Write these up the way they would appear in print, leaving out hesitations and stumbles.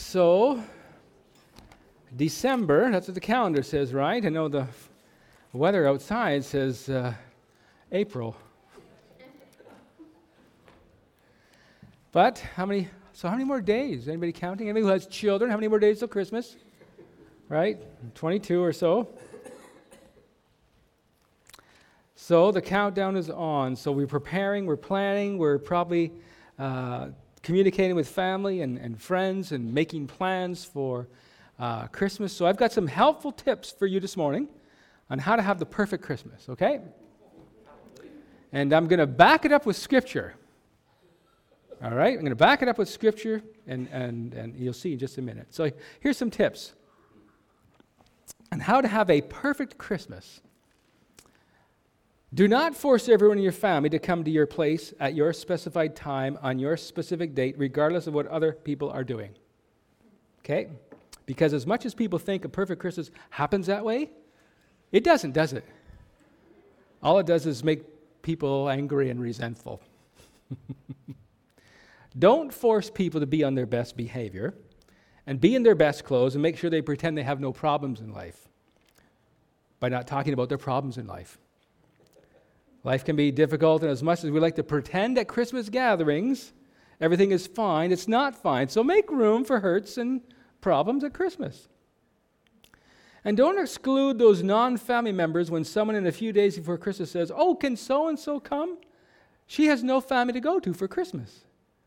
So, December, that's what the calendar says, right? I know the weather outside says April. But how many more days? Anybody counting? Anybody who has children, how many more days till Christmas? Right? 22 or so. So the countdown is on. So we're preparing, we're planning, we're probably communicating with family and friends and making plans for Christmas. So I've got some helpful tips for you this morning on how to have the perfect Christmas, okay? And I'm going to back it up with Scripture. All right? I'm going to back it up with Scripture, and you'll see in just a minute. So here's some tips on how to have a perfect Christmas. Do not force everyone in your family to come to your place at your specified time on your specific date, regardless of what other people are doing. Okay? Because as much as people think a perfect Christmas happens that way, it doesn't, does it? All it does is make people angry and resentful. Don't force people to be on their best behavior and be in their best clothes and make sure they pretend they have no problems in life by not talking about their problems in life. Life can be difficult, and as much as we like to pretend at Christmas gatherings everything is fine, it's not fine. So make room for hurts and problems at Christmas. And don't exclude those non-family members when someone in a few days before Christmas says, "Oh, can so-and-so come? She has no family to go to for Christmas."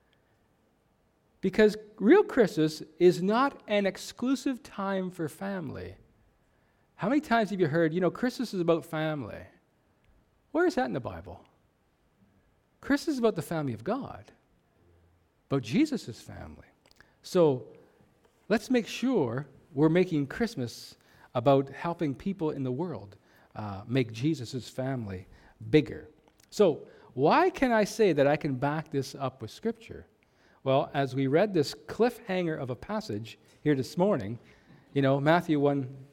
Because real Christmas is not an exclusive time for family. How many times have you heard, Christmas is about family? Where is that in the Bible? Christmas is about the family of God, about Jesus' family. So let's make sure we're making Christmas about helping people in the world make Jesus' family bigger. So why can I say that I can back this up with Scripture? Well, as we read this cliffhanger of a passage here this morning, Matthew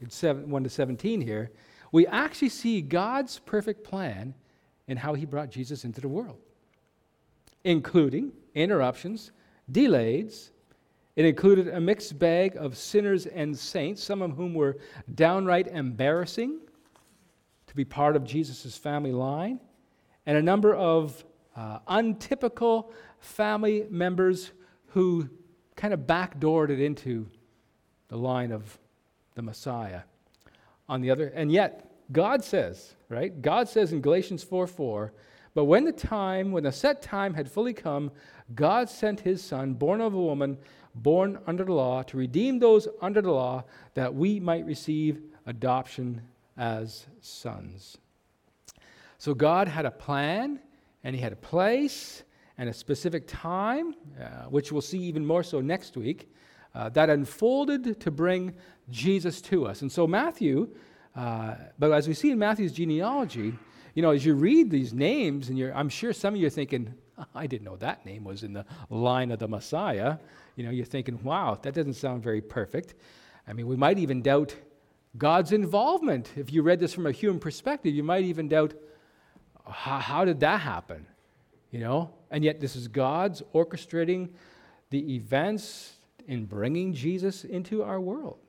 1-17 here, we actually see God's perfect plan in how he brought Jesus into the world, including interruptions, delays. It included a mixed bag of sinners and saints, some of whom were downright embarrassing to be part of Jesus' family line, and a number of untypical family members who kind of backdoored it into the line of the Messiah. And yet, God says, right? God says in Galatians 4:4, "But when the set time had fully come, God sent his Son, born of a woman, born under the law, to redeem those under the law, that we might receive adoption as sons." So God had a plan, and he had a place, and a specific time, which we'll see even more so next week, that unfolded to bring Jesus to us. And so Matthew, but as we see in Matthew's genealogy, as you read these names, and I'm sure some of you are thinking, "I didn't know that name was in the line of the Messiah." You're thinking, wow, that doesn't sound very perfect. I mean, we might even doubt God's involvement. If you read this from a human perspective, you might even doubt, how did that happen? And yet this is God's orchestrating the events in bringing Jesus into our world.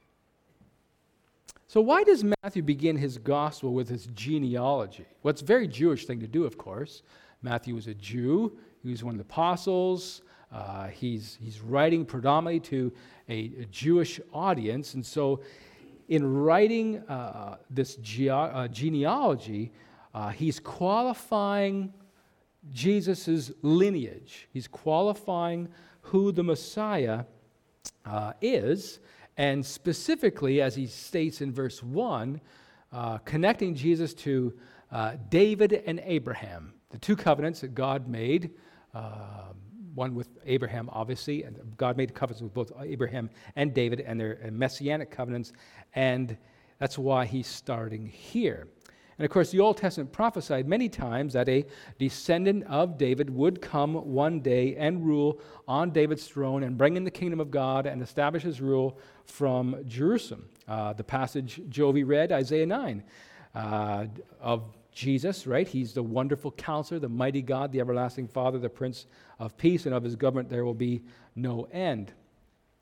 So why does Matthew begin his gospel with his genealogy? Well, it's a very Jewish thing to do, of course. Matthew was a Jew. He was one of the apostles. He's writing predominantly to a Jewish audience. And so in writing this genealogy, he's qualifying Jesus' lineage. He's qualifying who the Messiah is, and specifically, as he states in verse 1, connecting Jesus to David and Abraham, the two covenants that God made, one with Abraham, obviously, and God made covenants with both Abraham and David, and their messianic covenants, and that's why he's starting here. And of course, the Old Testament prophesied many times that a descendant of David would come one day and rule on David's throne and bring in the kingdom of God and establish his rule from Jerusalem. The passage Jovi read, Isaiah 9, of Jesus, right? He's the wonderful counselor, the mighty God, the everlasting Father, the Prince of Peace, and of his government there will be no end.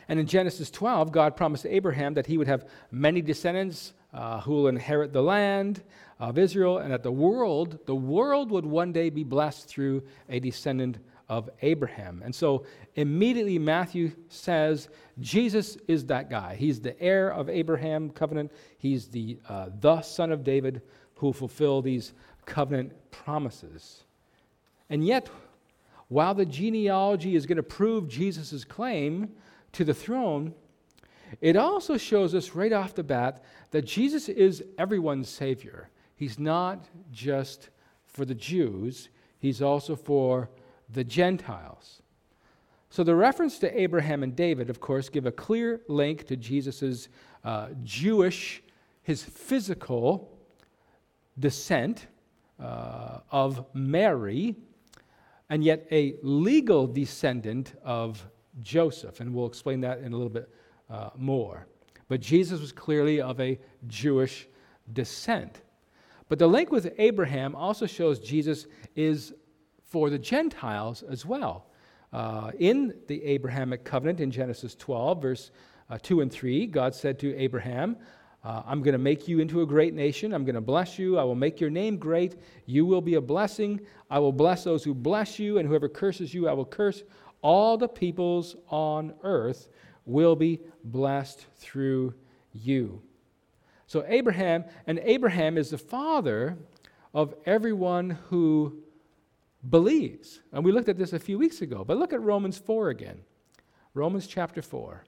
And in Genesis 12, God promised Abraham that he would have many descendants who will inherit the land of Israel, and that the world would one day be blessed through a descendant of Abraham. And so immediately Matthew says Jesus is that guy. He's the heir of Abraham covenant. He's the son of David who will fulfill these covenant promises. And yet, while the genealogy is going to prove Jesus' claim to the throne, it also shows us right off the bat that Jesus is everyone's Savior. He's not just for the Jews, he's also for the Gentiles. So the reference to Abraham and David, of course, give a clear link to Jesus' Jewish, his physical descent of Mary, and yet a legal descendant of Joseph. And we'll explain that in a little bit more. But Jesus was clearly of a Jewish descent. But the link with Abraham also shows Jesus is for the Gentiles as well. In the Abrahamic covenant in Genesis 12, verse 2 and 3, God said to Abraham, I'm going to make you into a great nation. I'm going to bless you. I will make your name great. You will be a blessing. I will bless those who bless you, and whoever curses you, I will curse. All the peoples on earth will be blessed through you. So Abraham is the father of everyone who believes. And we looked at this a few weeks ago, but look at Romans 4 again. Romans chapter 4.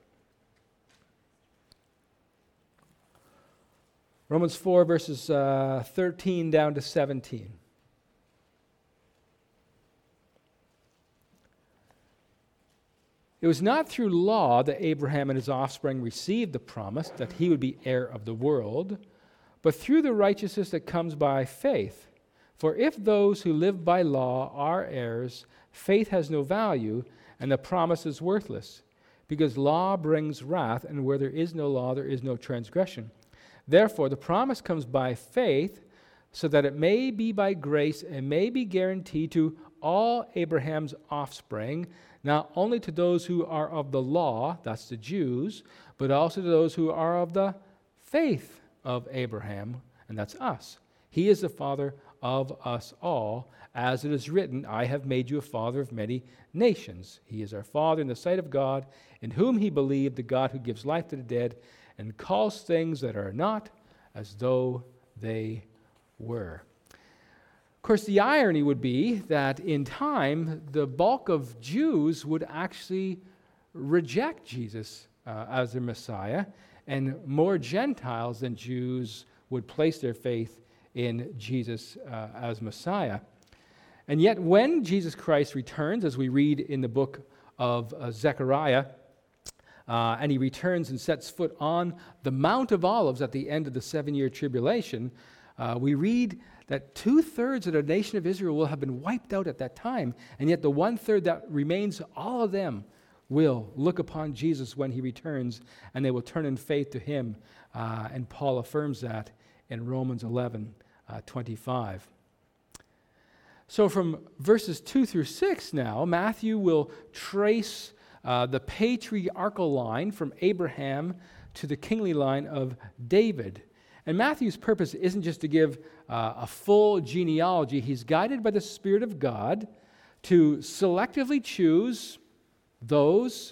Romans 4 verses 13 down to 17. It was not through law that Abraham and his offspring received the promise that he would be heir of the world, but through the righteousness that comes by faith. For if those who live by law are heirs, faith has no value, and the promise is worthless, because law brings wrath, and where there is no law, there is no transgression. Therefore, the promise comes by faith, so that it may be by grace and may be guaranteed to all Abraham's offspring, not only to those who are of the law, that's the Jews, but also to those who are of the faith of Abraham, and that's us. He is the father of us all, as it is written, I have made you a father of many nations. He is our father in the sight of God, in whom he believed, the God who gives life to the dead, and calls things that are not as though they were. Of course, the irony would be that in time, the bulk of Jews would actually reject Jesus as their Messiah, and more Gentiles than Jews would place their faith in Jesus as Messiah. And yet, when Jesus Christ returns, as we read in the book of Zechariah, and he returns and sets foot on the Mount of Olives at the end of the 7-year tribulation, we read that 2/3 of the nation of Israel will have been wiped out at that time, and yet the 1/3 that remains, all of them will look upon Jesus when he returns, and they will turn in faith to him. And Paul affirms that in Romans 11:25. So from verses 2 through 6 now, Matthew will trace the patriarchal line from Abraham to the kingly line of David. And Matthew's purpose isn't just to give a full genealogy. He's guided by the Spirit of God to selectively choose those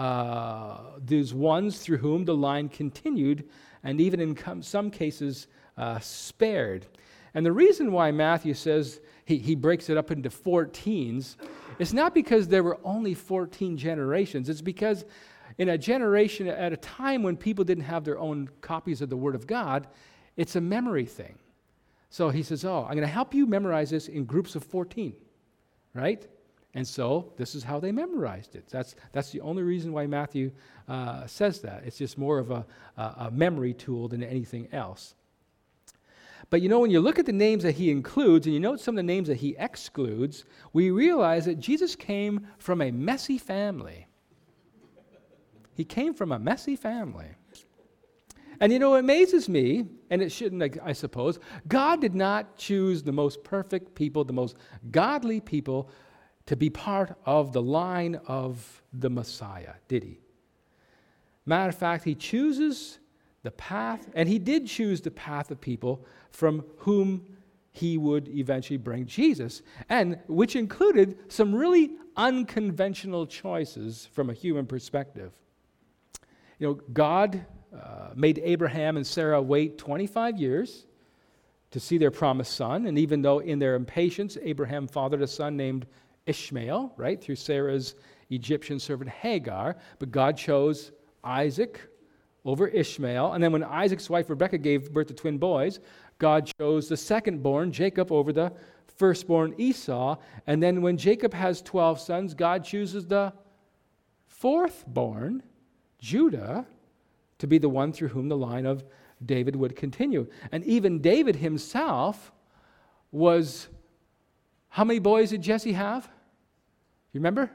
ones through whom the line continued, and even in some cases spared. And the reason why Matthew says he breaks it up into 14s, it's not because there were only 14 generations. It's because in a generation at a time when people didn't have their own copies of the Word of God, it's a memory thing. So he says, I'm going to help you memorize this in groups of 14, right? And so this is how they memorized it. That's the only reason why Matthew says that. It's just more of a memory tool than anything else. But when you look at the names that he includes, and you note some of the names that he excludes, we realize that Jesus came from a messy family. He came from a messy family. And it amazes me, and it shouldn't, I suppose, God did not choose the most perfect people, the most godly people, to be part of the line of the Messiah, did he? Matter of fact, he chooses the path, and he did choose the path of people from whom he would eventually bring Jesus, and which included some really unconventional choices from a human perspective. You know, God made Abraham and Sarah wait 25 years to see their promised son, and even though in their impatience, Abraham fathered a son named Ishmael, right, through Sarah's Egyptian servant Hagar, but God chose Isaac over Ishmael, and then when Isaac's wife Rebekah gave birth to twin boys, God chose the second-born, Jacob, over the firstborn, Esau, and then when Jacob has 12 sons, God chooses the fourth-born, Judah, to be the one through whom the line of David would continue. And even David himself was, how many boys did Jesse have? You remember?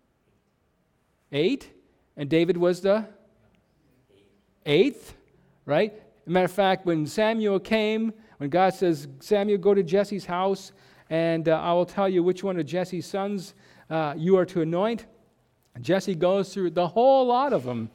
8. And David was the 8th, right? As a matter of fact, when Samuel came, when God says, Samuel, go to Jesse's house, and I will tell you which one of Jesse's sons you are to anoint, Jesse goes through the whole lot of them.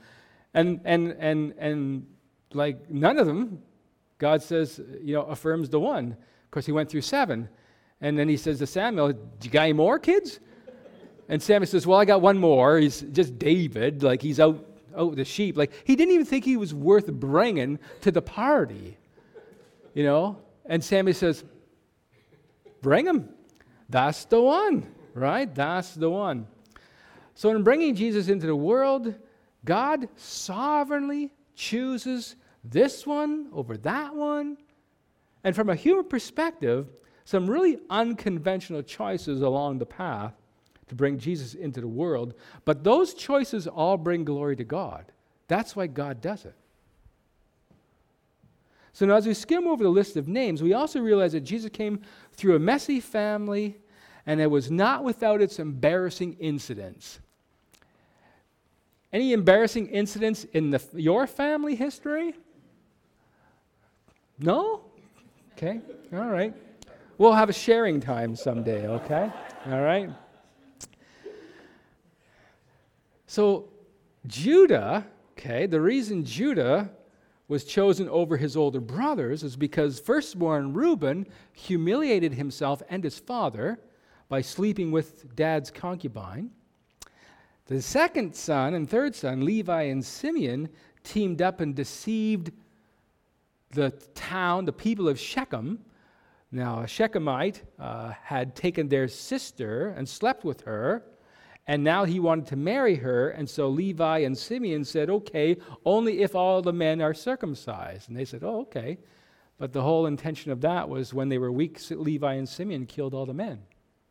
And like none of them, God says, affirms the one. Of course, he went through 7. And then he says to Samuel, you got any more kids? And Samuel says, well, I got one more. He's just David. Like, he's out with the sheep. Like, he didn't even think he was worth bringing to the party. And Samuel says, bring him. That's the one, right? That's the one. So in bringing Jesus into the world, God sovereignly chooses this one over that one. And from a human perspective, some really unconventional choices along the path to bring Jesus into the world. But those choices all bring glory to God. That's why God does it. So now as we skim over the list of names, we also realize that Jesus came through a messy family, and it was not without its embarrassing incidents. Any embarrassing incidents in your family history? No? Okay, all right. We'll have a sharing time someday, okay? All right? So Judah, the reason Judah was chosen over his older brothers is because firstborn Reuben humiliated himself and his father by sleeping with dad's concubine. The second son and third son, Levi and Simeon, teamed up and deceived the town, the people of Shechem. Now, a Shechemite had taken their sister and slept with her, and now he wanted to marry her, and so Levi and Simeon said, okay, only if all the men are circumcised. And they said, oh, okay. But the whole intention of that was when they were weak, Levi and Simeon killed all the men.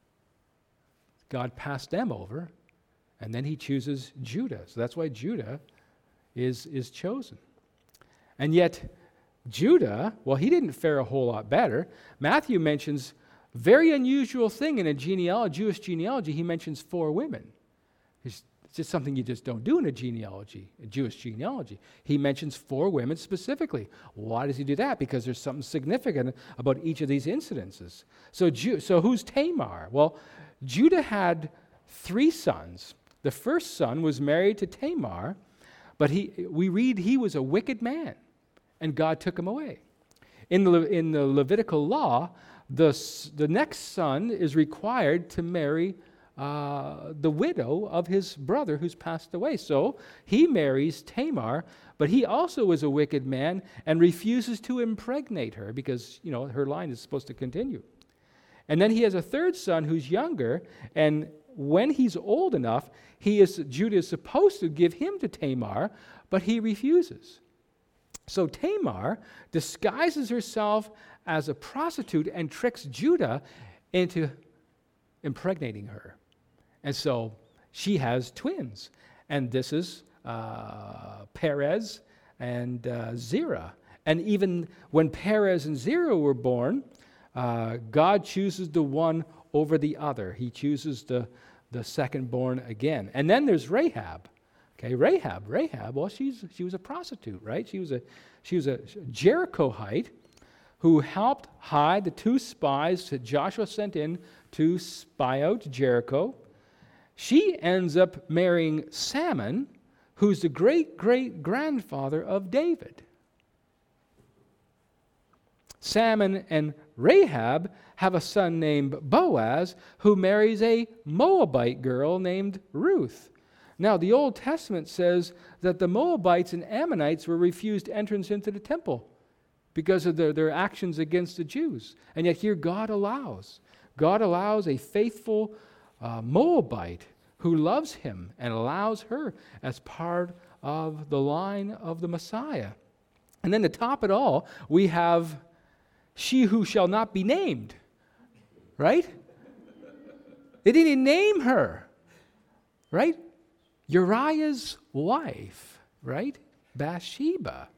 God passed them over, and then he chooses Judah. So that's why Judah is chosen. And yet, Judah, well, he didn't fare a whole lot better. Matthew mentions a very unusual thing in a Jewish genealogy. He mentions 4 women. It's just something you just don't do in a Jewish genealogy. He mentions 4 women specifically. Why does he do that? Because there's something significant about each of these incidences. So who's Tamar? Well, Judah had 3 sons. The first son was married to Tamar, but we read he was a wicked man, and God took him away. In the Levitical law, the next son is required to marry the widow of his brother who's passed away. So he marries Tamar, but he also is a wicked man and refuses to impregnate her because, her line is supposed to continue. And then he has a third son who's younger, and when he's old enough, Judah is supposed to give him to Tamar, but he refuses. So Tamar disguises herself as a prostitute and tricks Judah into impregnating her. And so she has twins. And this is Perez and Zerah. And even when Perez and Zerah were born, God chooses the one over the other. He chooses the second-born again. And then there's Rahab. Okay, Rahab, well, she was a prostitute, right? She was a Jerichoite who helped hide the 2 spies that Joshua sent in to spy out Jericho. She ends up marrying Salmon, who's the great-great-grandfather of David. Salmon and Rahab have a son named Boaz who marries a Moabite girl named Ruth. Now, the Old Testament says that the Moabites and Ammonites were refused entrance into the temple because of their actions against the Jews. And yet here God allows a faithful Moabite who loves him and allows her as part of the line of the Messiah. And then to top it all, we have she who shall not be named, right? They didn't even name her, right? Uriah's wife, right? Bathsheba,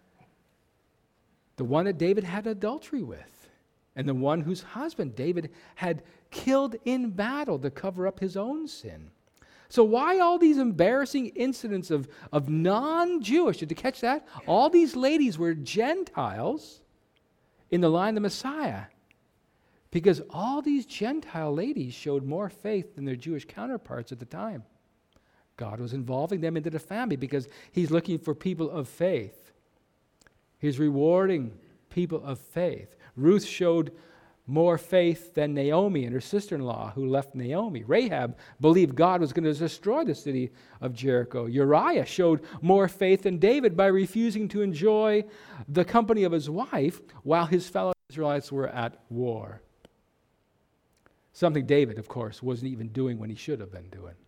the one that David had adultery with, and the one whose husband David had killed in battle to cover up his own sin. So why all these embarrassing incidents of non-Jewish? Did you catch that? All these ladies were Gentiles in the line of the Messiah, because all these Gentile ladies showed more faith than their Jewish counterparts at the time. God was involving them into the family because he's looking for people of faith. He's rewarding people of faith. Ruth showed more faith than Naomi and her sister-in-law who left Naomi. Rahab believed God was going to destroy the city of Jericho. Uriah showed more faith than David by refusing to enjoy the company of his wife while his fellow Israelites were at war. Something David, of course, wasn't even doing when he should have been doing.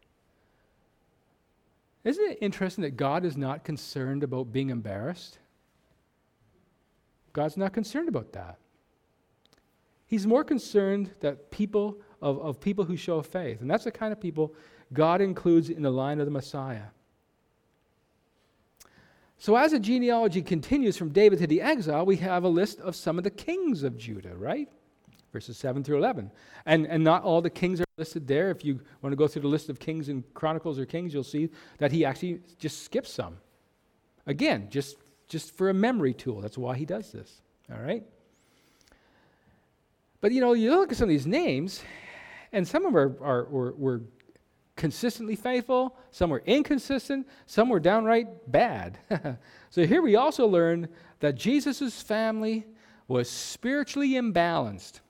Isn't it interesting that God is not concerned about being embarrassed? God's not concerned about that. He's more concerned that people who show faith. And that's the kind of people God includes in the line of the Messiah. So as the genealogy continues from David to the exile, we have a list of some of the kings of Judah, right? Verses 7 through 11. And not all the kings are listed there. If you want to go through the list of kings in Chronicles or Kings, you'll see that he actually just skips some. Again, just for a memory tool. That's why he does this. All right? But you look at some of these names, and some of them were consistently faithful, some were inconsistent, some were downright bad. So here we also learn that Jesus' family was spiritually imbalanced.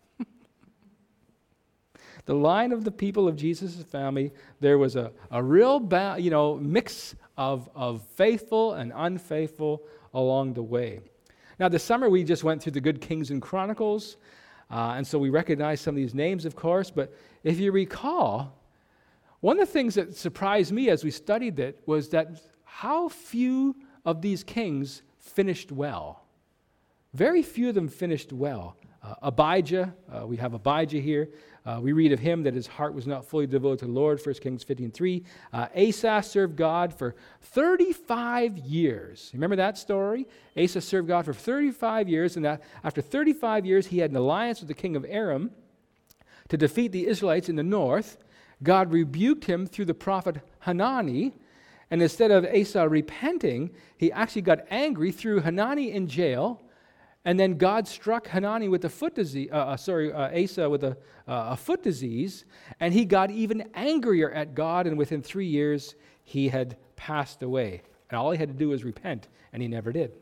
The line of the people of Jesus' family, there was a real mix of faithful and unfaithful along the way. Now, this summer we just went through the good Kings and Chronicles, and so we recognize some of these names, of course, but if you recall, one of the things that surprised me as we studied it was that how few of these kings finished well. Very few of them finished well. Abijah, we have Abijah here. We read of him that his heart was not fully devoted to the Lord, 1 Kings 15:3. Asa served God for 35 years. Remember that story? Asa served God for 35 years, and after 35 years, he had an alliance with the king of Aram to defeat the Israelites in the north. God rebuked him through the prophet Hanani, and instead of Asa repenting, he actually got angry, threw Hanani in jail, and then God struck Hanani with a foot disease. Asa with a foot disease, and he got even angrier at God. And within 3 years, he had passed away. And all he had to do was repent, and he never did.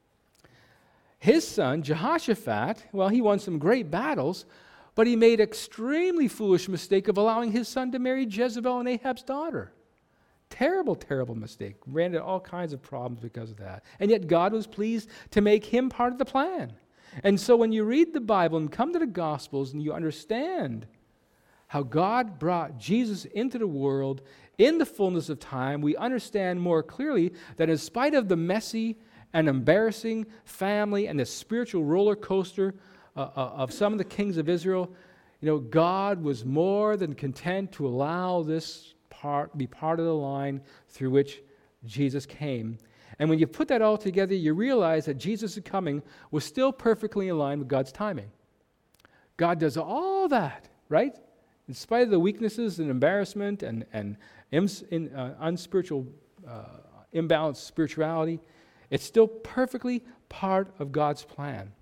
His son Jehoshaphat, well, he won some great battles, but he made an extremely foolish mistake of allowing his son to marry Jezebel and Ahab's daughter. Terrible, terrible mistake. Ran into all kinds of problems because of that. And yet God was pleased to make him part of the plan. And so when you read the Bible and come to the Gospels and you understand how God brought Jesus into the world in the fullness of time, we understand more clearly that in spite of the messy and embarrassing family and the spiritual roller coaster of some of the kings of Israel, God was more than content to allow this be part of the line through which Jesus came. And when you put that all together, you realize that Jesus' coming was still perfectly in line with God's timing. God does all that, right? In spite of the weaknesses and embarrassment and unspiritual, imbalanced spirituality, it's still perfectly part of God's plan.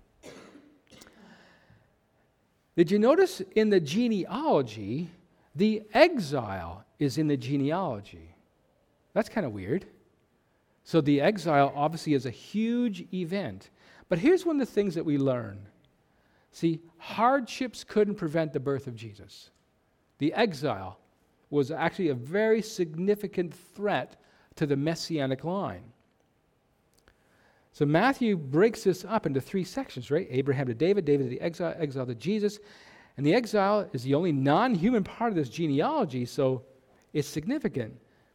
Did you notice in the genealogy, the exile is in the genealogy? That's kind of weird. So the exile obviously is a huge event. But here's one of the things that we learn. See, hardships couldn't prevent the birth of Jesus. The exile was actually a very significant threat to the messianic line. So Matthew breaks this up into 3 sections, right? Abraham to David, David to the exile, exile to Jesus. And the exile is the only non-human part of this genealogy, so it's significant.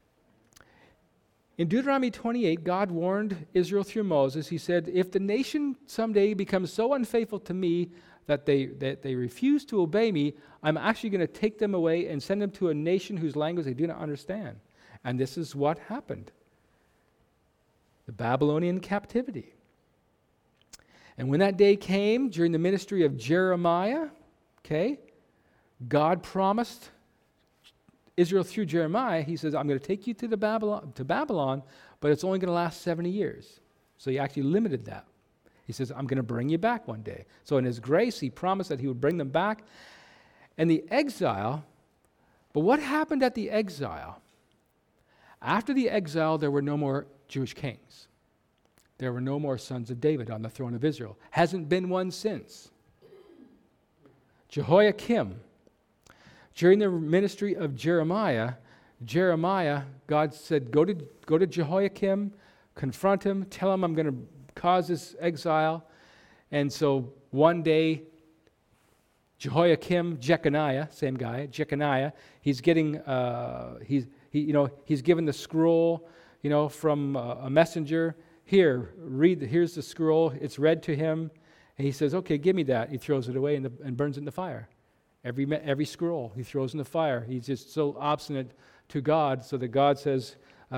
In Deuteronomy 28, God warned Israel through Moses. He said, if the nation someday becomes so unfaithful to me that they refuse to obey me, I'm actually going to take them away and send them to a nation whose language they do not understand. And this is what happened. The Babylonian captivity. And when that day came, during the ministry of Jeremiah, God promised Israel through Jeremiah, he says, I'm going to take you to Babylon, but it's only going to last 70 years. So he actually limited that. He says, I'm going to bring you back one day. So in his grace, he promised that he would bring them back. And the exile, but what happened at the exile? After the exile, there were no more Jewish kings. There were no more sons of David on the throne of Israel. Hasn't been one since. Jehoiakim, during the ministry of Jeremiah, God said, go to Jehoiakim, confront him, tell him I'm going to cause this exile. And so one day, Jehoiakim, Jeconiah, same guy, Jeconiah, he's getting, he's given the scroll, from a messenger. Here's the scroll. It's read to him. And he says, okay, give me that. He throws it away and burns it in the fire. Every scroll he throws in the fire. He's just so obstinate to God, so that God says,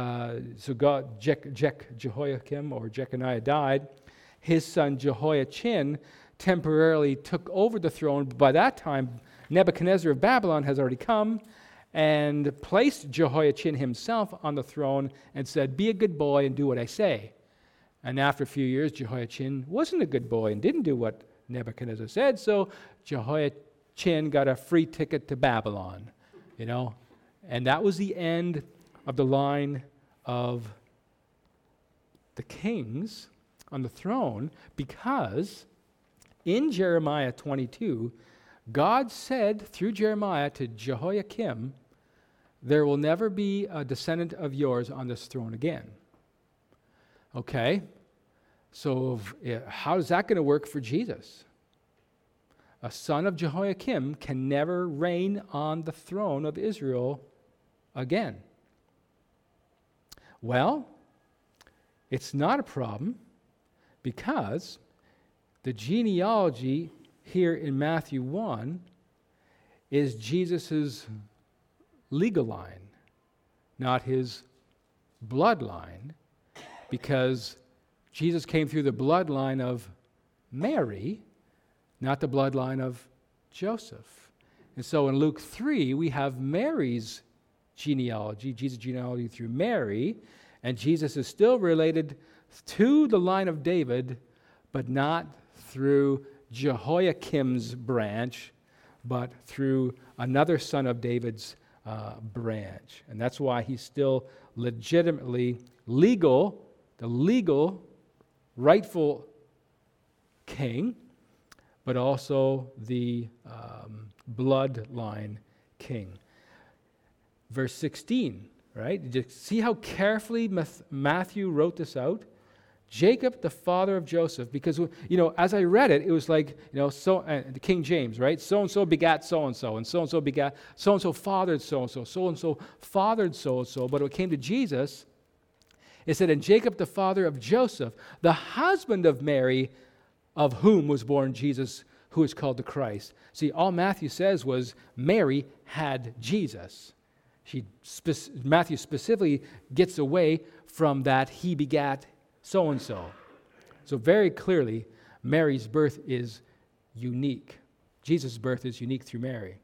Jehoiakim or Jeconiah died. His son Jehoiachin temporarily took over the throne. But by that time, Nebuchadnezzar of Babylon has already come and placed Jehoiachin himself on the throne and said, be a good boy and do what I say. And after a few years, Jehoiachin wasn't a good boy and didn't do what Nebuchadnezzar said, so Jehoiachin got a free ticket to Babylon, And that was the end of the line of the kings on the throne, because in Jeremiah 22, God said through Jeremiah to Jehoiakim, there will never be a descendant of yours on this throne again. Okay, so how is that going to work for Jesus? A son of Jehoiakim can never reign on the throne of Israel again. Well, it's not a problem, because the genealogy here in Matthew 1 is Jesus' legal line, not his bloodline, because Jesus came through the bloodline of Mary, not the bloodline of Joseph. And so in Luke 3, we have Mary's genealogy, Jesus' genealogy through Mary, and Jesus is still related to the line of David, but not through Jehoiakim's branch, but through another son of David's branch. And that's why he's still legitimately the legal, rightful king, but also the bloodline king. Verse 16, right? Did you see how carefully Matthew wrote this out? Jacob, the father of Joseph, because, as I read it, it was like, the King James, right? So-and-so begat so-and-so, and so-and-so begat, so-and-so fathered so-and-so, so-and-so fathered so-and-so. But when it came to Jesus, it said, and Jacob, the father of Joseph, the husband of Mary, of whom was born Jesus, who is called the Christ. See, all Matthew says was Mary had Jesus. Matthew specifically gets away from that he begat so-and-so. So very clearly, Mary's birth is unique. Jesus' birth is unique through Mary.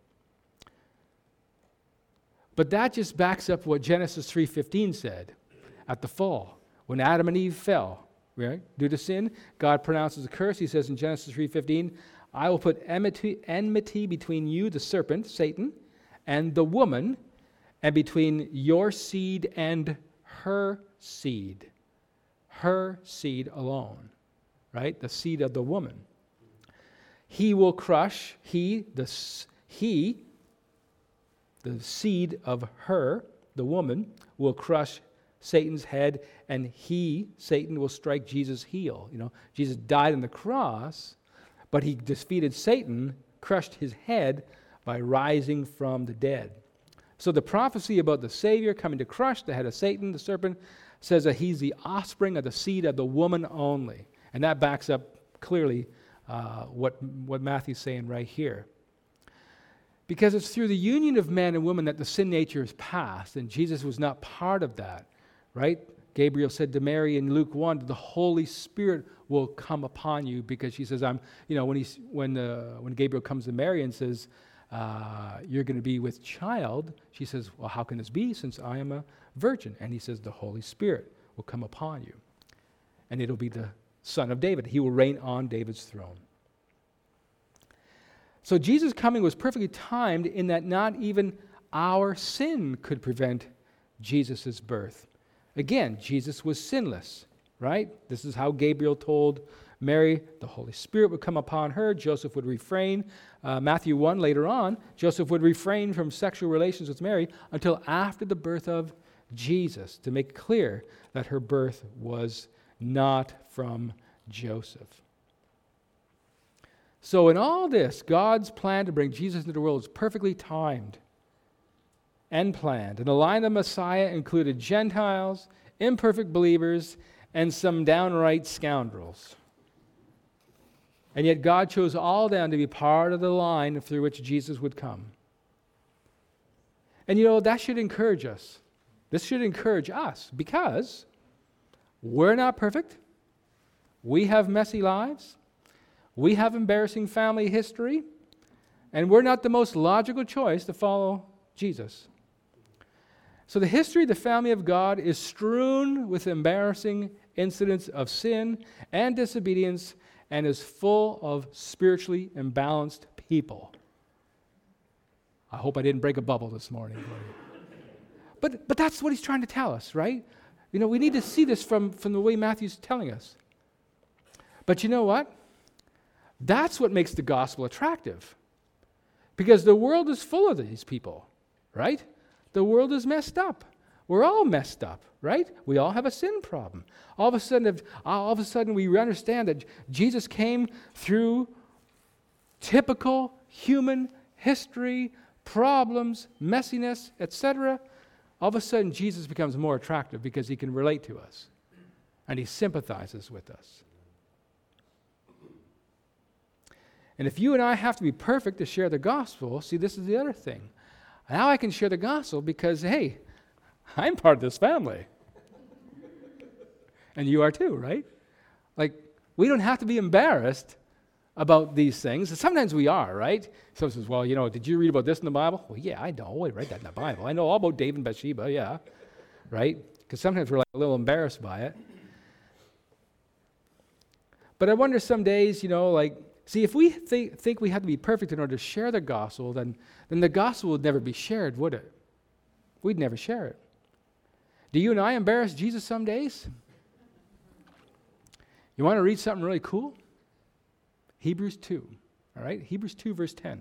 But that just backs up what Genesis 3:15 said at the fall. When Adam and Eve fell, right, due to sin, God pronounces a curse. He says in Genesis 3:15, I will put enmity between you, the serpent, Satan, and the woman, and between your seed and her seed. her seed alone, right? The seed of the woman. He will crush, the seed of her, the woman, will crush Satan's head, and Satan, will strike Jesus' heel. Jesus died on the cross, but he defeated Satan, crushed his head by rising from the dead. So the prophecy about the Savior coming to crush the head of Satan, the serpent, says that he's the offspring of the seed of the woman only. And that backs up clearly what Matthew's saying right here. Because it's through the union of man and woman that the sin nature is passed, and Jesus was not part of that, right? Gabriel said to Mary in Luke 1, the Holy Spirit will come upon you, because she says, when Gabriel comes to Mary and says, you're going to be with child, she says, well, how can this be since I am a virgin? And he says, the Holy Spirit will come upon you, and it'll be the Son of David. He will reign on David's throne. So Jesus' coming was perfectly timed in that not even our sin could prevent Jesus' birth. Again, Jesus was sinless, right? This is how Gabriel told Mary the Holy Spirit would come upon her. Joseph would refrain. Matthew 1, later on, Joseph would refrain from sexual relations with Mary until after the birth of Jesus, to make clear that her birth was not from Joseph. So in all this, God's plan to bring Jesus into the world is perfectly timed and planned. And the line of Messiah included Gentiles, imperfect believers, and some downright scoundrels. And yet God chose all them to be part of the line through which Jesus would come. And that should encourage us. This should encourage us, because we're not perfect. We have messy lives. We have embarrassing family history. And we're not the most logical choice to follow Jesus. So the history of the family of God is strewn with embarrassing incidents of sin and disobedience, and is full of spiritually imbalanced people. I hope I didn't break a bubble this morning. But that's what he's trying to tell us, right? We need to see this from the way Matthew's telling us. But you know what? That's what makes the gospel attractive. Because the world is full of these people, right? The world is messed up. We're all messed up, right? We all have a sin problem. All of a sudden we understand that Jesus came through typical human history, problems, messiness, etc. All of a sudden Jesus becomes more attractive because he can relate to us and he sympathizes with us. And if you and I have to be perfect to share the gospel, see, this is the other thing. Now I can share the gospel because, hey, I'm part of this family. And you are too, right? Like, we don't have to be embarrassed about these things. Sometimes we are, right? Someone says, well, did you read about this in the Bible? Well, yeah, I know. I read that in the Bible. I know all about David and Bathsheba, yeah. Right? Because sometimes we're a little embarrassed by it. But I wonder some days, see, if we think we have to be perfect in order to share the gospel, then the gospel would never be shared, would it? We'd never share it. Do you and I embarrass Jesus some days? You want to read something really cool? Hebrews 2, all right? Hebrews 2, verse 10. It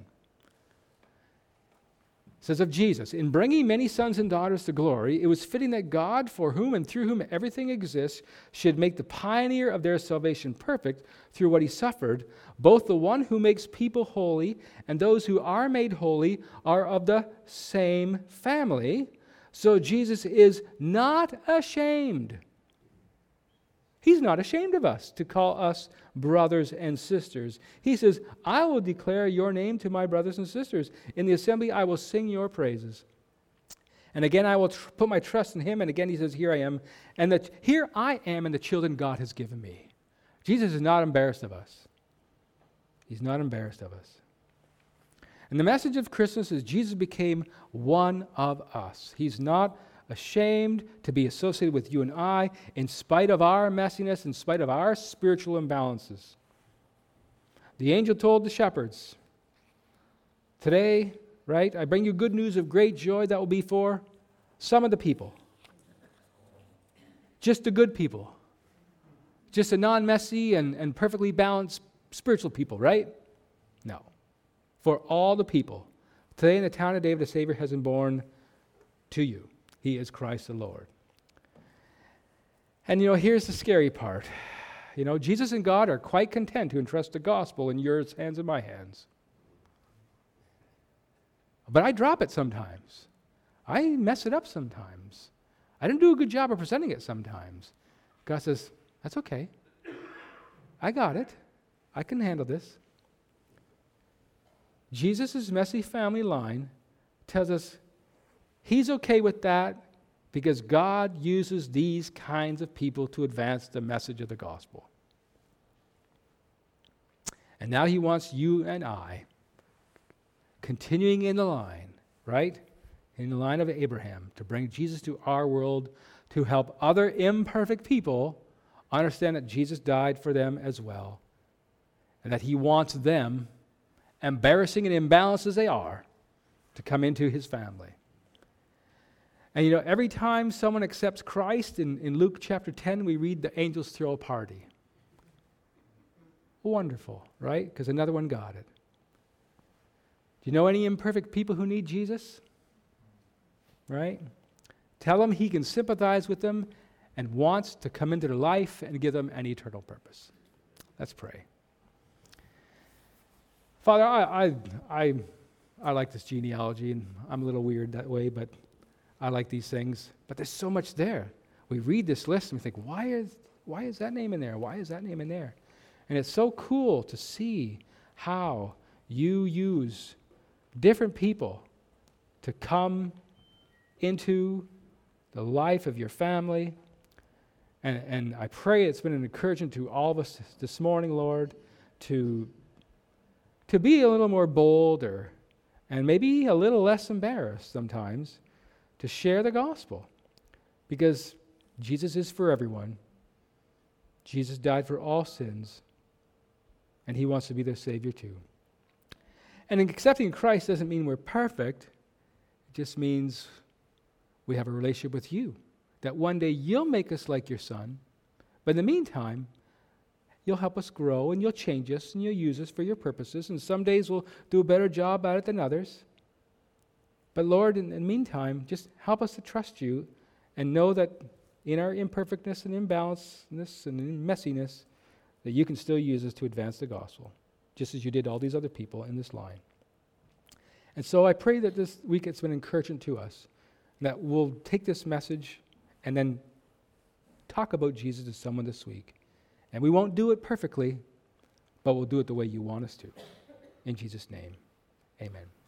says of Jesus, in bringing many sons and daughters to glory, it was fitting that God, for whom and through whom everything exists, should make the pioneer of their salvation perfect through what he suffered. Both the one who makes people holy and those who are made holy are of the same family. So Jesus is not ashamed. He's not ashamed of us to call us brothers and sisters. He says, I will declare your name to my brothers and sisters. In the assembly, I will sing your praises. And again, I will put my trust in him. And again, he says, here I am. And that here I am and the children God has given me. Jesus is not embarrassed of us. He's not embarrassed of us. And the message of Christmas is Jesus became one of us. He's not ashamed to be associated with you and I in spite of our messiness, in spite of our spiritual imbalances. The angel told the shepherds, today, right, I bring you good news of great joy that will be for some of the people. Just the good people. just a non-messy and perfectly balanced spiritual people, right? No. For all the people. Today in the town of David, a Savior has been born to you. He is Christ the Lord. And here's the scary part. Jesus and God are quite content to entrust the gospel in your hands and my hands. But I drop it sometimes. I mess it up sometimes. I don't do a good job of presenting it sometimes. God says, that's okay. I got it. I can handle this. Jesus' messy family line tells us he's okay with that because God uses these kinds of people to advance the message of the gospel. And now he wants you and I, continuing in the line, right? In the line of Abraham, to bring Jesus to our world, to help other imperfect people understand that Jesus died for them as well, and that he wants them, embarrassing and imbalanced as they are, to come into his family. And every time someone accepts Christ, in Luke chapter 10, we read the angels throw a party. Wonderful, right? Because another one got it. Do you know any imperfect people who need Jesus? Right? Tell them he can sympathize with them and wants to come into their life and give them an eternal purpose. Let's pray. Father, I like this genealogy, and I'm a little weird that way, but I like these things. But there's so much there. We read this list and we think, why is that name in there? Why is that name in there? And it's so cool to see how you use different people to come into the life of your family. And I pray it's been an encouragement to all of us this morning, Lord, to be a little more bold and maybe a little less embarrassed sometimes to share the gospel. Because Jesus is for everyone. Jesus died for all sins. And he wants to be their Savior too. And in accepting Christ doesn't mean we're perfect. It just means we have a relationship with you. That one day you'll make us like your Son. But in the meantime, you'll help us grow and you'll change us and you'll use us for your purposes. And some days we'll do a better job at it than others. But Lord, in the meantime, just help us to trust you and know that in our imperfectness and imbalanceness and in messiness, that you can still use us to advance the gospel, just as you did all these other people in this line. And so I pray that this week it's been encouragement to us, that we'll take this message and then talk about Jesus to someone this week. And we won't do it perfectly, but we'll do it the way you want us to. In Jesus' name, amen.